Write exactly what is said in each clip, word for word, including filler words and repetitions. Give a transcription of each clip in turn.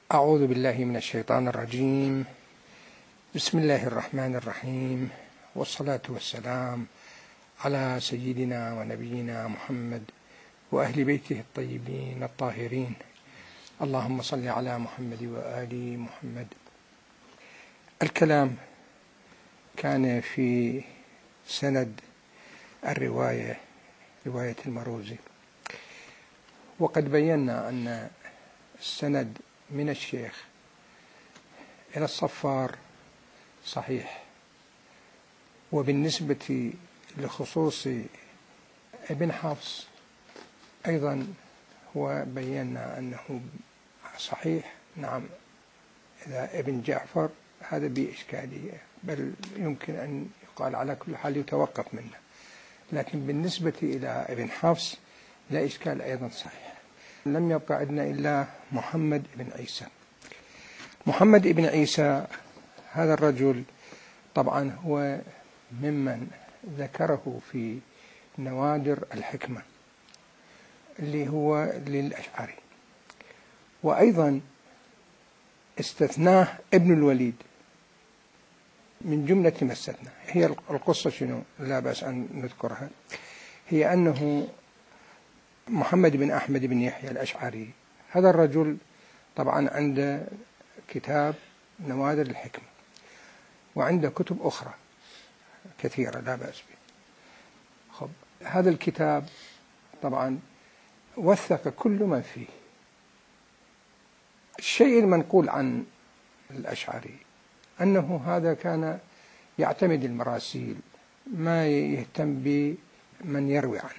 أعوذ بالله من الشيطان الرجيم. بسم الله الرحمن الرحيم، والصلاة والسلام على سيدنا ونبينا محمد وأهل بيته الطيبين الطاهرين. اللهم صل على محمد وآل محمد. الكلام كان في سند الرواية، رواية المروزي، وقد بينا أن السند من الشيخ إلى الصفار صحيح، وبالنسبة لخصوص ابن حفص أيضا هو بينا أنه صحيح. نعم، إذا ابن جعفر هذا بإشكالية، بل يمكن أن يقال على كل حال يتوقف منه، لكن بالنسبة إلى ابن حفص لا إشكال، أيضا صحيح. لم يبقى عندنا إلا محمد بن عيسى. محمد بن عيسى هذا الرجل طبعا هو ممن ذكره في نوادر الحكمة اللي هو للأشعري، وأيضا استثناه ابن الوليد من جملة ما استثناه. هي القصة شنو؟ لا بأس أن نذكرها. هي أنه محمد بن أحمد بن يحيى الأشعري هذا الرجل طبعا عنده كتاب نوادر الحكمة، وعنده كتب أخرى كثيرة لا بأس به. خب هذا الكتاب طبعا وثق كل ما فيه. الشيء المنقول عن الأشعري أنه هذا كان يعتمد المراسيل، ما يهتم بمن يروي عنه،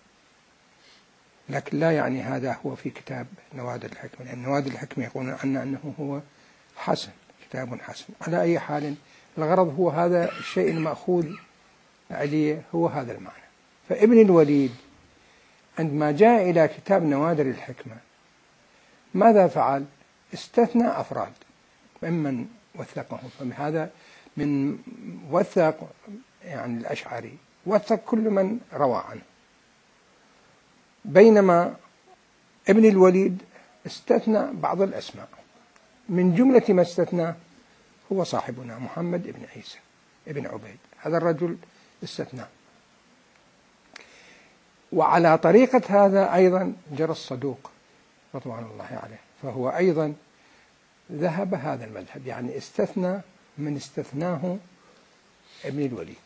لكن لا يعني هذا هو في كتاب نوادر الحكمة، لأن نوادر الحكمة يقولون عنه أنه هو حسن، كتاب حسن. على أي حال الغرض هو هذا الشيء المأخوذ عليه، هو هذا المعنى. فابن الوليد عندما جاء إلى كتاب نوادر الحكمة ماذا فعل؟ استثنى أفراد ممن وثقهم. فهذا من وثق يعني الأشعري وثق كل من روى عنه، بينما ابن الوليد استثنى بعض الأسماء. من جملة ما استثنى هو صاحبنا محمد بن عيسى ابن عبيد، هذا الرجل استثنى. وعلى طريقة هذا أيضا جرى الصدوق رضوان الله عليه، فهو أيضا ذهب هذا المذهب، يعني استثنى من استثناه ابن الوليد.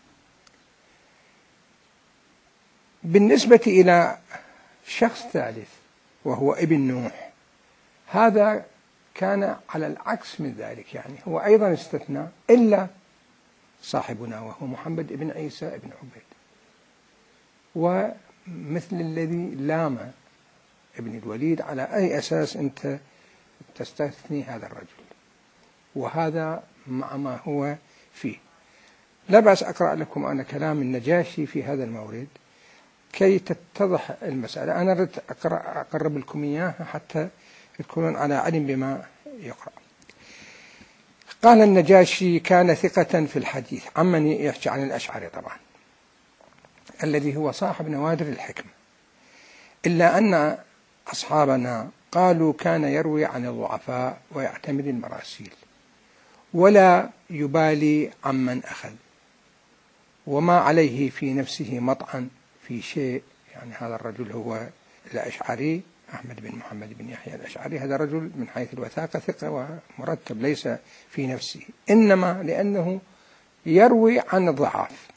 بالنسبة إلى شخص ثالث وهو ابن نوح، هذا كان على العكس من ذلك، يعني هو أيضا استثنى إلا صاحبنا وهو محمد بن عيسى بن عبيد، ومثل الذي لام ابن الوليد على أي أساس أنت تستثني هذا الرجل، وهذا مع ما هو فيه. لا بأس أقرأ لكم أنا كلام النجاشي في هذا المورد كي تتضح المسألة. أنا أردت أقرأ أقرب لكم إياها حتى تكونون على علم بما يقرأ. قال النجاشي: كان ثقة في الحديث، عمن يحكي عن الأشعري طبعا الذي هو صاحب نوادر الحكمة، إلا أن أصحابنا قالوا كان يروي عن الضعفاء ويعتمد المراسيل ولا يبالي عمن أخذ، وما عليه في نفسه مطعن في شيء. يعني هذا الرجل هو الأشعري أحمد بن محمد بن يحيى الأشعري، هذا رجل من حيث الوثاقة ثقة ومرتب، ليس في نفسه، إنما لأنه يروي عن الضعاف.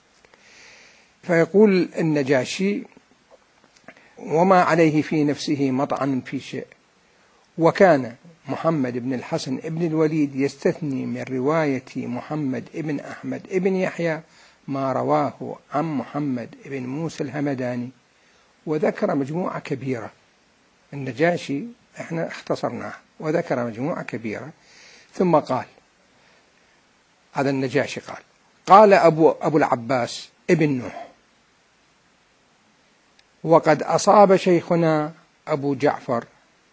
فيقول النجاشي: وما عليه في نفسه مطعن في شيء. وكان محمد بن الحسن بن الوليد يستثني من رواية محمد بن أحمد بن يحيى ما رواه عن محمد بن موسى الهمداني، وذكر مجموعة كبيرة. النجاشي احنا اختصرناه، وذكر مجموعة كبيرة. ثم قال، هذا النجاشي قال: قال أبو, أبو العباس ابن نوح: وقد أصاب شيخنا أبو جعفر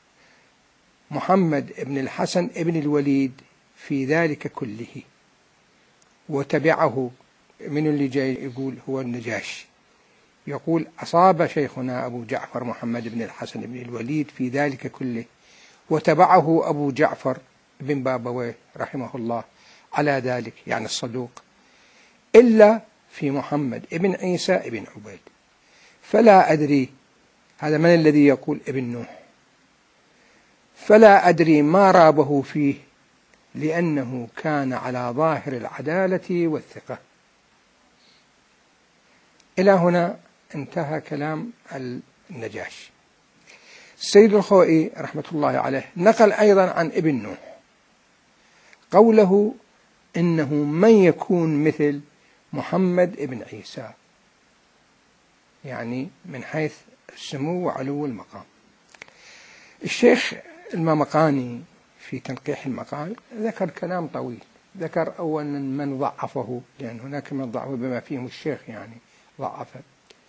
محمد بن الحسن بن الوليد في ذلك كله. وتبعه من اللي جاي يقول هو النجاشي، يقول: أصاب شيخنا أبو جعفر محمد بن الحسن بن الوليد في ذلك كله، وتبعه أبو جعفر بن بابويه رحمه الله على ذلك، يعني الصدوق، إلا في محمد ابن عيسى ابن عبيد. فلا أدري، هذا من الذي يقول؟ ابن نوح. فلا أدري ما رابه فيه، لأنه كان على ظاهر العدالة والثقة. إلى هنا انتهى كلام النجاشي. السيد الخوئي رحمة الله عليه نقل أيضا عن ابن نوح قوله إنه من يكون مثل محمد ابن عيسى، يعني من حيث السمو وعلو المقام. الشيخ المامقاني في تنقيح المقال ذكر كلام طويل، ذكر أولا من ضعفه، لأن هناك من ضعفه بما فيهم الشيخ يعني ضعفه،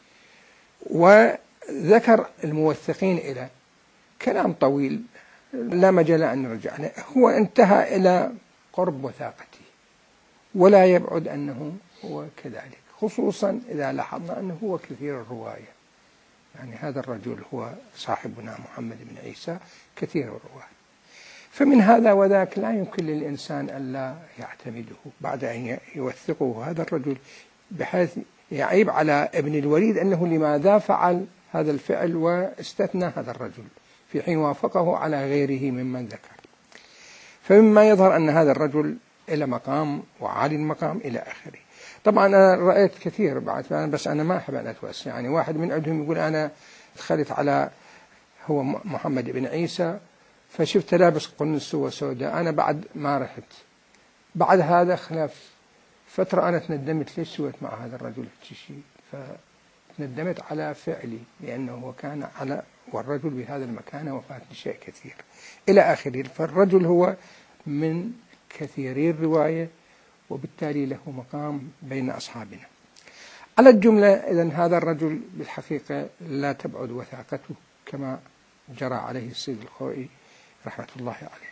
وذكر الموثقين إلى كلام طويل لا مجال أن نرجع له. هو انتهى إلى قرب وثاقته، ولا يبعد أنه هو كذلك، خصوصا إذا لاحظنا أنه هو كثير الرواية، يعني هذا الرجل هو صاحبنا محمد بن عيسى كثير الرواية. فمن هذا وذاك لا يمكن للإنسان أن لا يعتمده بعد أن يوثقه هذا الرجل، بحيث يعيب على ابن الوليد أنه لماذا فعل هذا الفعل واستثنى هذا الرجل في حين وافقه على غيره ممن ذكر. فمما يظهر أن هذا الرجل إلى مقام وعالي المقام إلى آخره. طبعا أنا رأيت كثير بعد، بس أنا ما أحب أن أتوسع، يعني واحد من عندهم يقول أنا دخلت على هو محمد بن عيسى فشفت لابس قنص وسوداء، أنا بعد ما رحت بعد هذا خلاف فترة أنا تندمت ليش سويت مع هذا الرجل شيء، فتندمت على فعلي لأنه هو كان على والرجل بهذا المكان وفاتني شيء كثير إلى آخره. فالرجل هو من كثيري الرواية، وبالتالي له مقام بين أصحابنا. على الجملة إذن هذا الرجل بالحقيقة لا تبعد وثاقته كما جرى عليه السيد الخوئي رحمة الله عليه.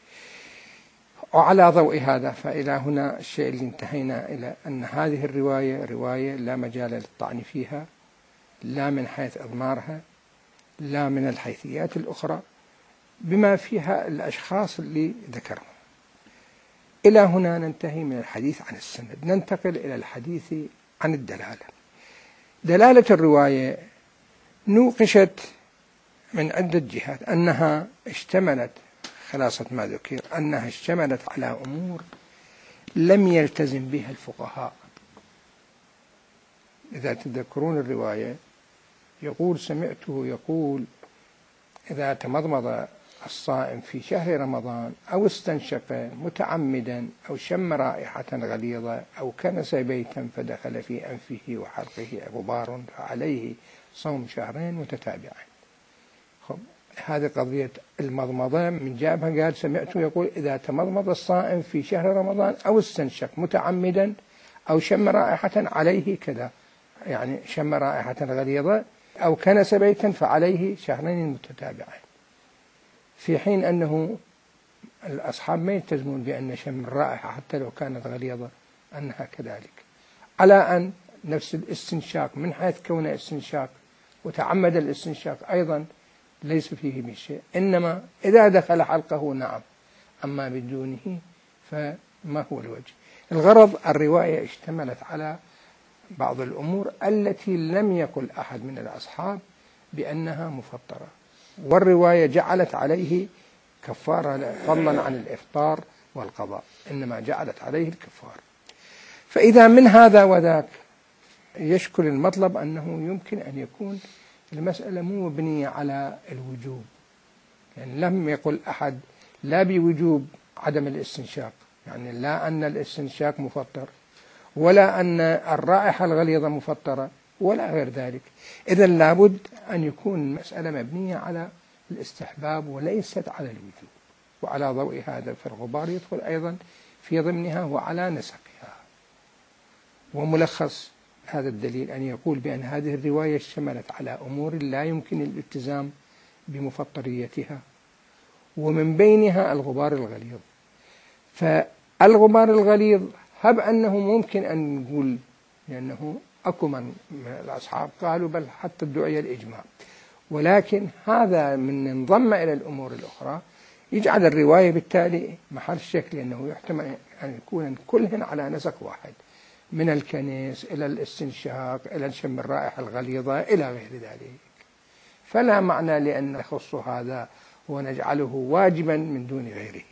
وعلى ضوء هذا فإلى هنا الشيء اللي انتهينا إلى أن هذه الرواية رواية لا مجال للطعن فيها، لا من حيث إضمارها لا من الحيثيات الأخرى، بما فيها الأشخاص اللي ذكرهم. إلى هنا ننتهي من الحديث عن السند، ننتقل إلى الحديث عن الدلالة. دلالة الرواية نوقشت من عدة جهات، أنها اشتملت خلاصة ما ذكر أنها اشتملت على أمور لم يلتزم بها الفقهاء. إذا تذكرون الرواية يقول سمعته يقول إذا تمضمض الصائم في شهر رمضان أو استنشق متعمدا أو شم رائحة غليظة أو كنس بيتا فدخل في أنفه وحلقه غبار فعليه صوم شهرين متتابعين. خب هذه قضية المضمضة من جابها، قال سمعته يقول إذا تمضمض الصائم في شهر رمضان أو استنشق متعمدا أو شم رائحة عليه كذا، يعني شم رائحة غليظة أو كنس بيتا فعليه شهرين متتابعين، في حين أنه الأصحاب ما يلتزمون بأن شم الرائحة حتى لو كانت غليظة أنها كذلك، على أن نفس الاستنشاق من حيث كونه استنشاق وتعمد الاستنشاق أيضا ليس فيه من شيء، إنما إذا دخل حلقه نعم، أما بدونه فما هو الوجه. الغرض الرواية اشتملت على بعض الأمور التي لم يقل أحد من الأصحاب بأنها مفطرة، والرواية جعلت عليه كفارة فضلا عن الإفطار والقضاء، إنما جعلت عليه الكفارة. فإذا من هذا وذاك يشكل المطلب أنه يمكن أن يكون المسألة مو مبنية على الوجوب، يعني لم يقل أحد لا بوجوب عدم الاستنشاق، يعني لا أن الاستنشاق مفطر ولا أن الرائحة الغليظة مفطرة ولا غير ذلك. إذن لابد أن يكون المسألة مبنية على الاستحباب وليست على الوجوب. وعلى ضوء هذا فالغبار يدخل أيضا في ضمنها وعلى نسقها. وملخص هذا الدليل أن يقول بأن هذه الرواية اشتملت على أمور لا يمكن الالتزام بمفطريتها، ومن بينها الغبار الغليظ. فالغبار الغليظ هب أنه ممكن أن نقول لأنه أكو من الأصحاب قالوا بل حتى ادعي الإجماع، ولكن هذا من انضم إلى الأمور الأخرى يجعل الرواية بالتالي محل شك، لأنه يحتمل أن يكون كلهن على نسق واحد، من الكنس إلى الاستنشاق إلى شم الرائحة الغليظة إلى غير ذلك. فلا معنى لأن نخص هذا ونجعله واجبا من دون غيره.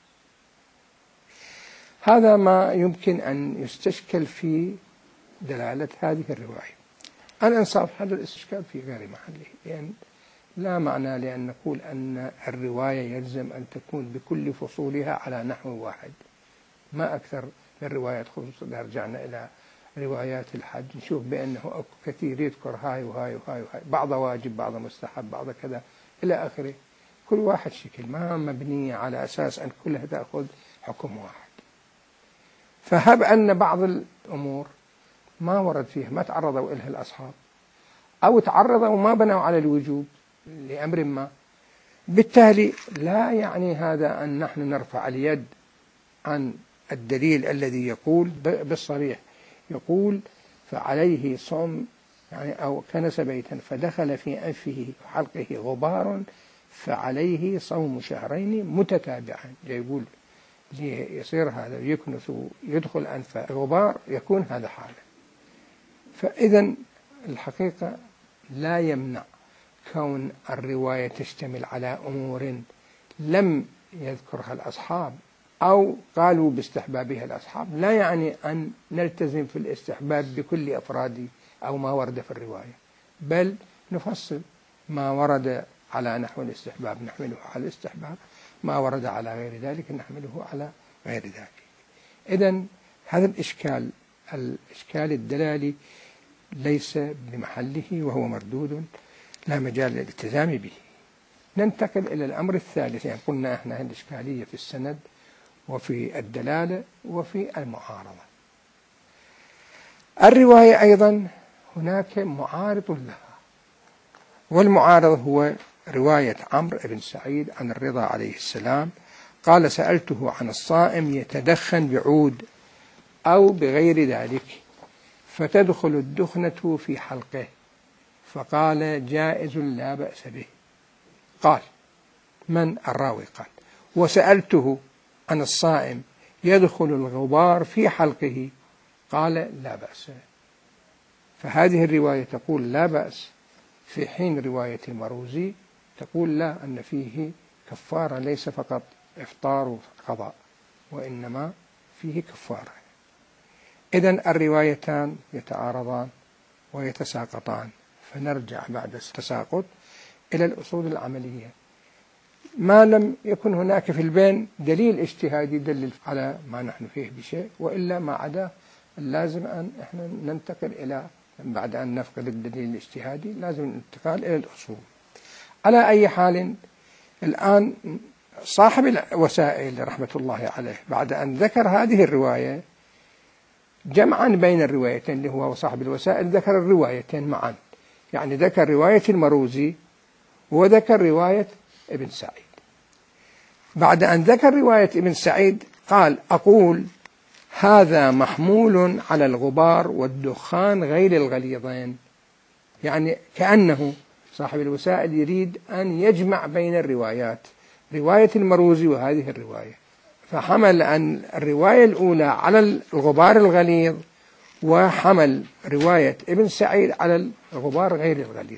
هذا ما يمكن أن يستشكل في دلالة هذه الرواية. الإنصاف هذا الاستشكال في غير محله، لأن لا معنى لأن نقول أن الرواية يلزم أن تكون بكل فصولها على نحو واحد. ما أكثر الروايات، خصوصا إذا رجعنا إلى روايات الحج نشوف بأنه كثير يذكر هاي وهاي وهاي وهاي، بعض واجب بعض مستحب بعض كذا إلى آخره، كل واحد شكل، ما مبنية على أساس أن كلها تأخذ حكم واحد. فهب أن بعض الأمور ما ورد فيها، ما تعرضوا إلها الأصحاب، أو تعرضوا وما بنوا على الوجوب لأمر ما، بالتالي لا يعني هذا أن نحن نرفع اليد عن الدليل الذي يقول بالصريح، يقول فعليه صوم، يعني أو كنس بيتا فدخل في أنفه وحلقه غبار فعليه صوم شهرين متتابعين. يقول يصير هذا يكنس يدخل أنف غبار يكون هذا حاله. فإذا الحقيقة لا يمنع كون الرواية تشتمل على أمور لم يذكرها الأصحاب أو قالوا باستحبابها الأصحاب، لا يعني أن نلتزم في الاستحباب بكل أفراد أو ما ورد في الرواية، بل نفصل ما ورد على نحو الاستحباب نحمله على الاستحباب، ما ورد على غير ذلك نحمله على غير ذلك. إذن هذا الإشكال الإشكال الدلالي ليس بمحله وهو مردود، لا مجال للالتزام به. ننتقل إلى الأمر الثالث. يعني قلنا إحنا الإشكالية في السند وفي الدلالة وفي المعارضة. الرواية أيضا هناك معارض لها، والمعارض هو رواية عمرو بن سعيد عن الرضا عليه السلام قال سألته عن الصائم يتدخن بعود أو بغير ذلك فتدخل الدخنة في حلقه، فقال جائز لا بأس به. قال من الراوي قال وسألته عن الصائم يدخل الغبار في حلقه قال لا بأس. فهذه الرواية تقول لا بأس، في حين رواية المروزي تقول لا، أن فيه كفارة، ليس فقط إفطار وقضاء وإنما فيه كفارة. إذن الروايتان يتعارضان ويتساقطان، فنرجع بعد التساقط إلى الأصول العملية. ما لم يكن هناك في البين دليل اجتهادي يدلل على ما نحن فيه بشيء، وإلا ما عدا لازم أن إحنا ننتقل إلى، بعد أن نفقد الدليل الاجتهادي لازم الانتقال إلى الأصول. على أي حال الآن صاحب الوسائل رحمة الله عليه بعد أن ذكر هذه الرواية جمعا بين الروايتين، اللي هو صاحب الوسائل ذكر الروايتين معا، يعني ذكر رواية المروزي وذكر رواية ابن سعيد. بعد أن ذكر رواية ابن سعيد قال أقول هذا محمول على الغبار والدخان غير الغليظين، يعني كأنه صاحب الوسائل يريد أن يجمع بين الروايات، رواية المروزي وهذه الرواية، فحمل أن الرواية الأولى على الغبار الغليظ وحمل رواية ابن سعيد على الغبار غير الغليظ.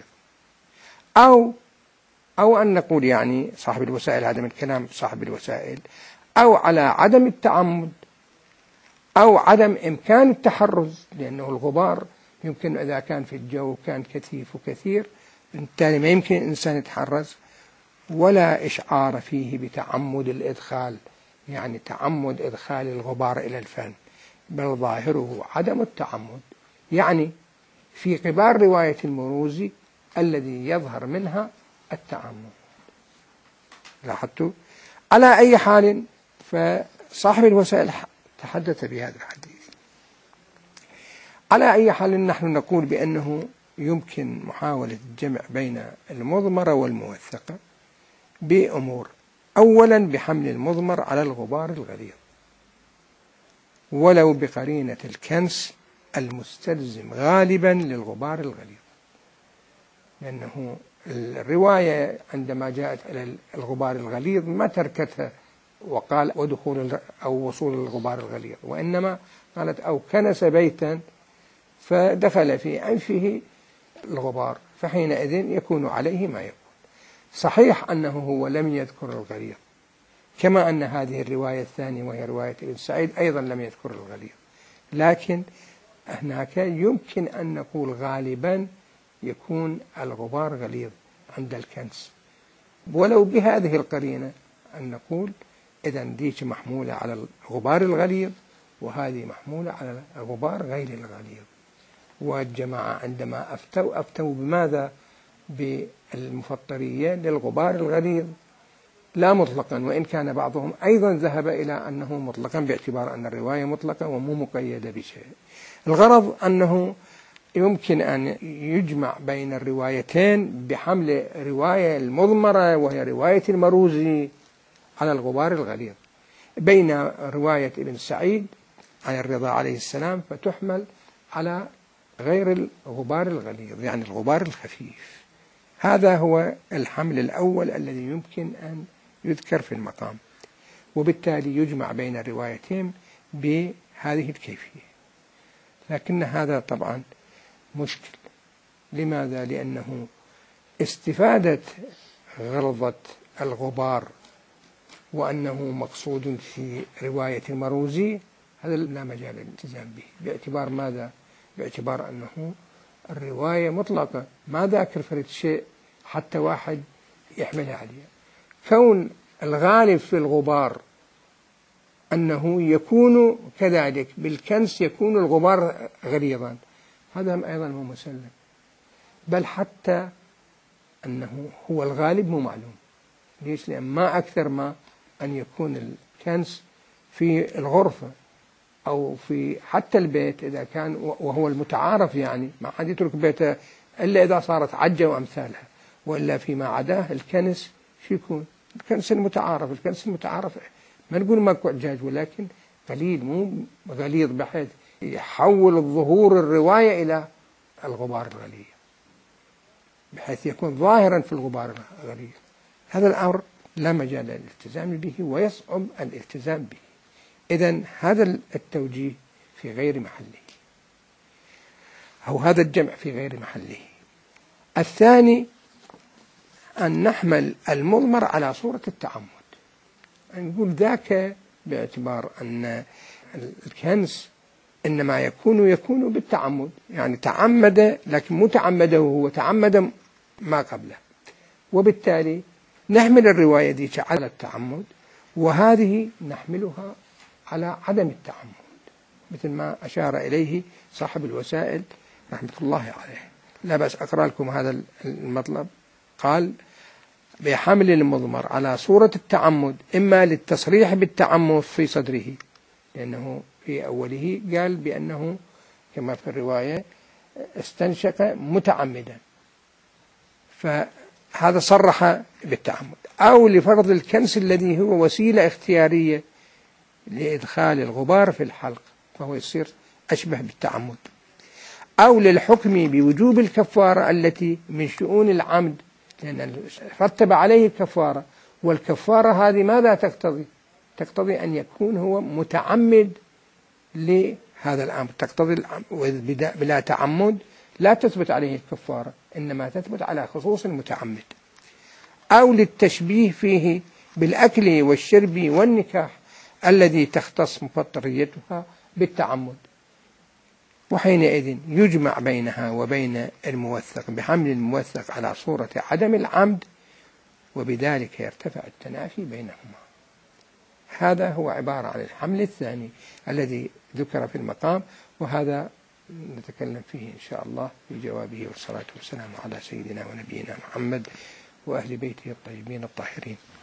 أو أو أن نقول يعني صاحب الوسائل، هذا من كلام صاحب الوسائل، أو على عدم التعمد أو عدم إمكان التحرز، لأنه الغبار يمكن إذا كان في الجو كان كثيف وكثير بالتالي ما يمكن الإنسان يتحرز، ولا إشعار فيه بتعمد الإدخال، يعني تعمد إدخال الغبار إلى الفم، بل ظاهره عدم التعمد. يعني في قبال رواية المروزي الذي يظهر منها التعمد. لاحظتوا؟ على أي حال فصاحب الوسائل تحدث بهذا الحديث. على أي حال نحن نقول بأنه يمكن محاولة الجمع بين المضمرة والموثقة بأمور. أولا بحمل المضمر على الغبار الغليظ ولو بقرينة الكنس المستلزم غالبا للغبار الغليظ، لأنه الرواية عندما جاءت إلى الغبار الغليظ ما تركتها وقال ودخول أو وصول الغبار الغليظ، وإنما قالت أو كنس بيتا فدخل في أنفه الغبار فحينئذ يكون عليه ما يكون. صحيح أنه هو لم يذكر الغليظ، كما أن هذه الرواية الثانية وهي رواية ابن سعيد أيضا لم يذكر الغليظ، لكن هناك يمكن أن نقول غالبا يكون الغبار غليظ عند الكنس، ولو بهذه القرينة أن نقول إذن ديك محمولة على الغبار الغليظ وهذه محمولة على الغبار غير الغليظ. والجماعة عندما أفتوا أفتوا بماذا؟ بالمفطرية للغبار الغليظ لا مطلقا، وإن كان بعضهم أيضا ذهب إلى أنه مطلقا باعتبار أن الرواية مطلقة ومو مقيدة بشيء. الغرض أنه يمكن أن يجمع بين الروايتين بحمل رواية المضمرة وهي رواية المروزي على الغبار الغليظ، بين رواية ابن سعيد عن الرضا عليه السلام فتحمل على غير الغبار الغليظ يعني الغبار الخفيف. هذا هو الحمل الأول الذي يمكن أن يذكر في المقام، وبالتالي يجمع بين الروايتين بهذه الكيفية. لكن هذا طبعا مشكل. لماذا؟ لأنه استفادة غلظة الغبار وأنه مقصود في رواية المروزي هذا لا مجال للالتزام به. باعتبار ماذا؟ باعتبار أنه الرواية مطلقة، ما ذاكر فرد شيء حتى واحد يحملها عليه. كون الغالب في الغبار أنه يكون كذلك بالكنس يكون الغبار غليظا، هذا أيضا مو مسلم، بل حتى أنه هو الغالب مو معلوم. ليش؟ لأن ما أكثر ما أن يكون الكنس في الغرفة أو في حتى البيت إذا كان وهو المتعارف، يعني ما حد يترك بيته إلا إذا صارت عجة وأمثالها، وإلا فيما عداه الكنس شو يكون؟ الكنس المتعارف. الكنس المتعارف ما نقول ماكو اعجاج، ولكن قليل مو غليظ بحيث يحول الظهور الرواية إلى الغبار الغليظ، بحيث يكون ظاهرا في الغبار الغليظ. هذا الأمر لا مجال للالتزام به ويصعب الالتزام به. إذن هذا التوجيه في غير محله، أو هذا الجمع في غير محله. الثاني أن نحمل المضمر على صورة التعمد، نقول ذاك باعتبار أن الكنس إنما يكون يكون بالتعمد، يعني تعمد لكن متعمده هو تعمد ما قبله، وبالتالي نحمل الرواية دي على التعمد وهذه نحملها على عدم التعمد، مثل ما أشار إليه صاحب الوسائل رحمة الله عليه. لا بأس أقرأ لكم هذا المطلب. قال بحمل المضمر على صورة التعمد إما للتصريح بالتعمد في صدره، لأنه في أوله قال بأنه كما في الرواية استنشق متعمدا، فهذا صرح بالتعمد، أو لفرض الكنس الذي هو وسيلة اختيارية لإدخال الغبار في الحلق فهو يصير أشبه بالتعمد، أو للحكم بوجوب الكفارة التي من شؤون العمد، لأن رتب عليه الكفارة، والكفارة هذه ماذا تقتضي؟ تقتضي أن يكون هو متعمد لهذا الأمر، تقتضي بلا تعمد لا تثبت عليه الكفارة، إنما تثبت على خصوص المتعمد. أو للتشبيه فيه بالأكل والشرب والنكاح الذي تختص مفطريتها بالتعمد، وحينئذ يجمع بينها وبين الموثق بحمل الموثق على صورة عدم العمد، وبذلك يرتفع التنافي بينهما. هذا هو عبارة عن الحمل الثاني الذي ذكر في المقام، وهذا نتكلم فيه إن شاء الله في جوابه، والصلاة والسلام على سيدنا ونبينا محمد وأهل بيته الطيبين الطاهرين.